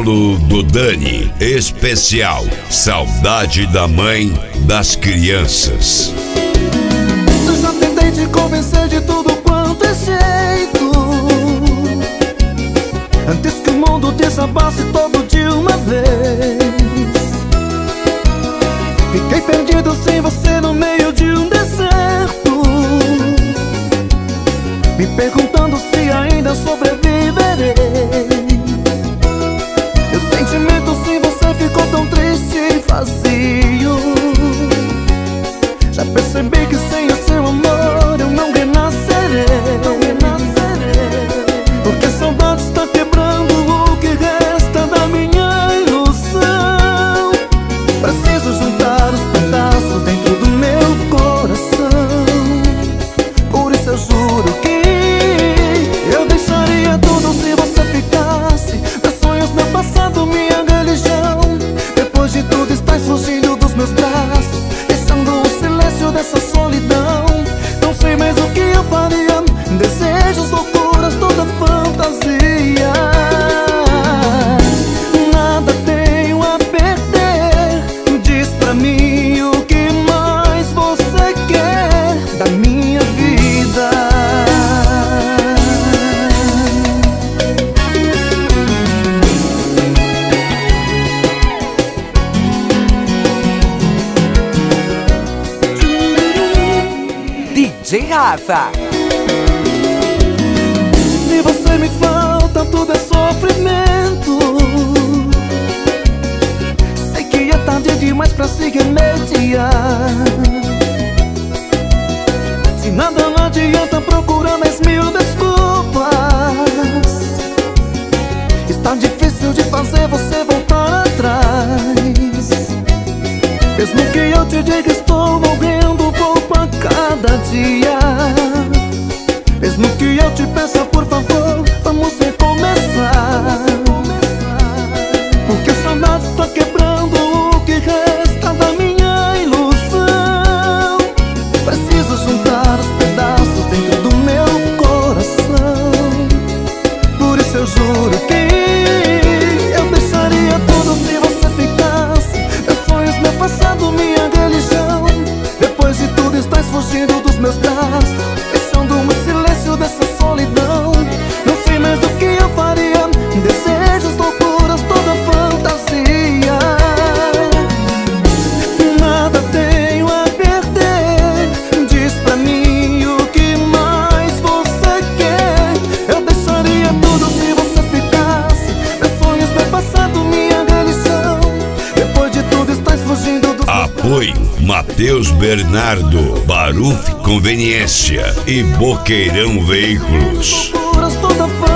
colo do Dani. Especial Saudade da Mãe das Crianças. Eu já tentei te convencer de tudo quanto é jeito, antes que o mundo desabasse todo de uma vez. Fiquei perdido sem você no meio de um deserto, me perguntando se ainda sobreviverei. Meu sentimento sem você ficou tão triste e vazio. Já percebi que sem o seu amor eu não renascerei. Porque a saudade está quebrando o que resta da minha ilusão. Preciso juntar os pedaços dentro do meu coração. Por isso eu juro que eu deixaria tudo se você ficasse. Meus sonhos, meu passado, minha religião. Depois de tudo estás fugindo dos meus braços, deixando o silêncio dessa solidão. Não sei mais o que eu faria. Desejos, loucuras, toda fantasia. Nada tenho a perder. Diz pra mim o que mais você quer da minha vida. DJ Rafa. Se você me falta, tudo é sofrimento. Sei que é tarde demais pra se remediar. Se nada não adianta procurar 10.000 desculpas, está difícil de fazer você voltar atrás. Mesmo que eu te diga estou morrendo pouco a cada dia, mesmo que eu te peça por favor, vamos recomeçar. Porque a saudade está quebrando o que resta da minha ilusão. Preciso juntar os pedaços dentro do meu coração. Por isso eu juro que eu deixaria tudo se você ficasse. Meus sonhos, meu passado, minha religião. Depois de tudo estás fugindo dos meus braços, deixando um silêncio dessa solidão. Não sei mais o que eu faria. Desejos, loucuras, toda fantasia. Nada tenho a perder. Diz pra mim o que mais você quer. Eu deixaria tudo se você ficasse. Meus sonhos, meu passado, minha religião. Depois de tudo estás fugindo dos meus braços. Apoio Matheus Bernardo, Baruf Conveniência e Boqueirão Veículos. Toda